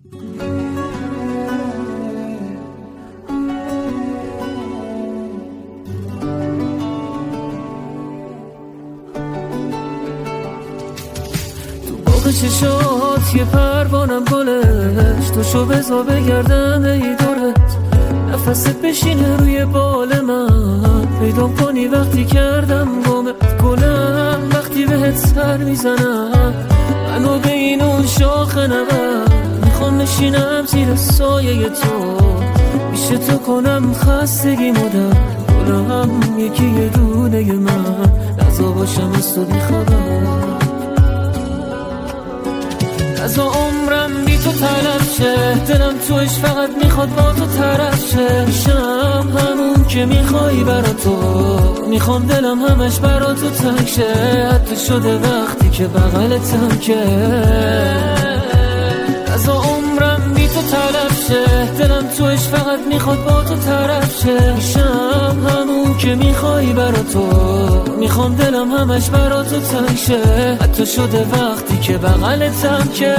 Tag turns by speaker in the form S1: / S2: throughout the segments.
S1: چشات یه پروانم گلش تو شو بزا بگردم ای دورت نفست بشینه روی بال من پیدا کنی وقتی کردم گمت گلم وقتی بهت سر میزنم منو به این اون شاخ نبر میخوام نشینم زیر سایه تو پیش تو کنم خستگی مدر گلم یکی یه دونه من نزا باشم از تو بیخبر از عمرم بی تو تلف شه دلم توش فقط میخواد با تو طرف شه میشم همون که میخوای برا تو میخوام دلم همش برا تو تنگ شه حتی شده وقتی که بغلتم که از عمرم بی تو تلف شه دلم توش فقط میخواد با تو طرف شه میشم همون که میخوای برا تو میخوام دلم همش برا تو تنگ شه حتی شده وقتی که بغلتم که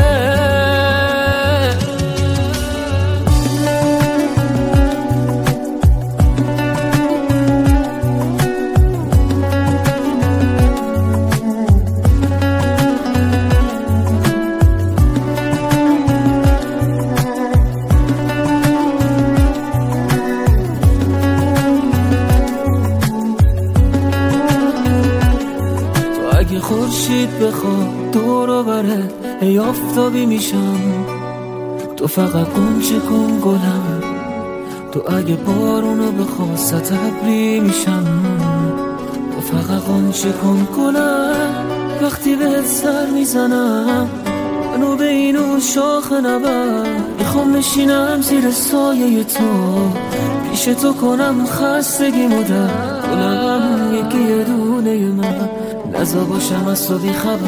S1: خورشید بخواد دورو بره ای آفتابی میشم تو فقط غنچه کن گلم تو اگه بارونو بخواست ابری میشم تو فقط غنچه کن گلم وقتی بهت سر میزنم منو به اینو شاخ نبر میخوام نشینم زیر سایه تو پیش تو کنم خستگی مدر گلم یکی یه دونه من نزا باشم از تو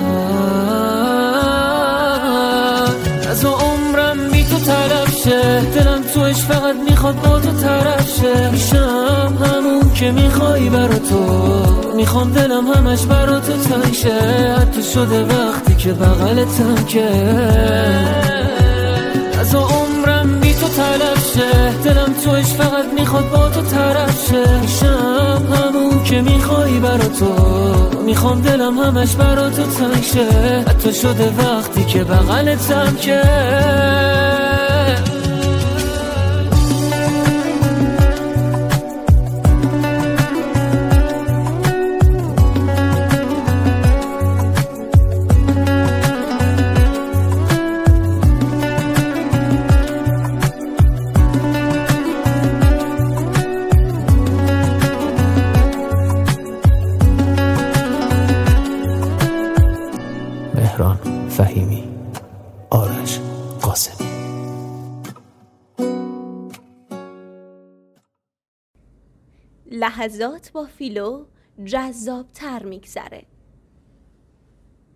S1: بیخبر از عمرم بی تو طرف شه دلم توش فقط میخواد با تو طرف شه میشم همون که میخوای برا تو میخوام دلم همش برا تو تنگ شه حتی شده وقتی که بغلتم که از عمرم بی تو طرف شه دلم توش فقط میخواد با تو طرف شه میشم همون که میخوای برا تو میخوام دلم همش برا تو تنگ شه حتی شده وقتی که بغلتم که مهران فهیمی، آرش قاسمی.
S2: لحظات با فیلو جذاب‌تر میگذره.